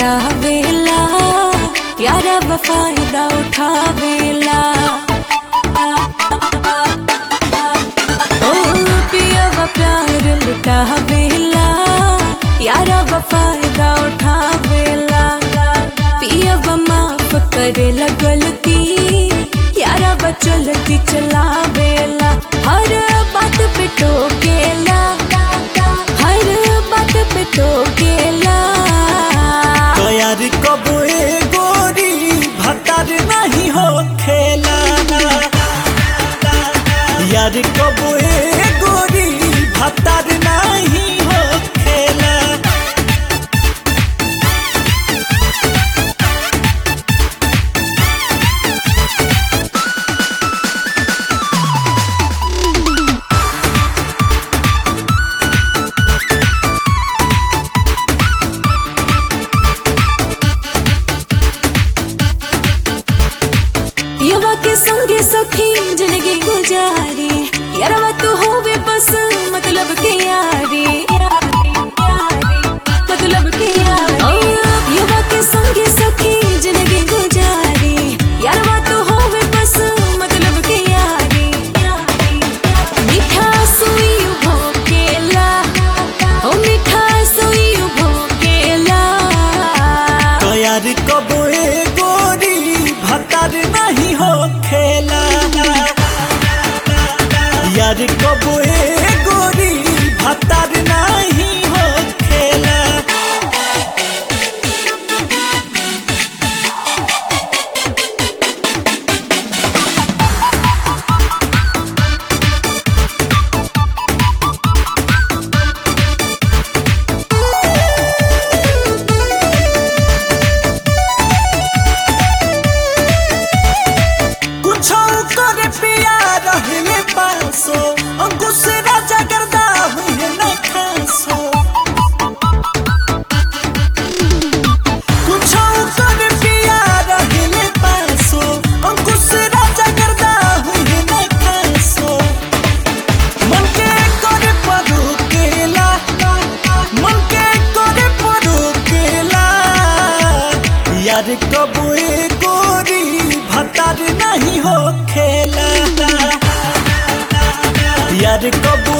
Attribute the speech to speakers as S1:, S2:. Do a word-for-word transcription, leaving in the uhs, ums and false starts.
S1: लुटावेला, यारा फायदा उठावेला। ओ पियवा प्यार लुटावेला, यारा फायदा उठावेला। पियवा माफ करेला गलती, यारा चलती चलावेला। हर बात पे टोकेला, हर बात पे टोकेला।
S2: तो यार कब ए गोरी भतार नहीं हो खेला, यार कब ए गोरी भतार नहीं हो खेला।
S1: यवा के संगे सखी जिंदगी गुजारी, यारवा तू होवे बस मतलब के यारी, मतलब के यारी। यवा के संगे सखी जिंदगी गुजारी, यारवा तू होवे बस मतलब के यारी। मीठा सुई भोकेला, ओ मीठा सुई भोकेला।
S2: तो यार कब ए गोरी भतार नहीं हो खेला, यार कब ए गोरी भतार नहीं हो खेला। करे पिया रहे पासो, अंकुश राजा गर्दा हुए न खासो। कुछ करे पिया रहे पासो, अंकुश राजा गर्दा हुए न खासो। मन के करे परू केला, मन के करे परू केला। यार कब ए गोरी भतार नहीं हो खेला, यार कब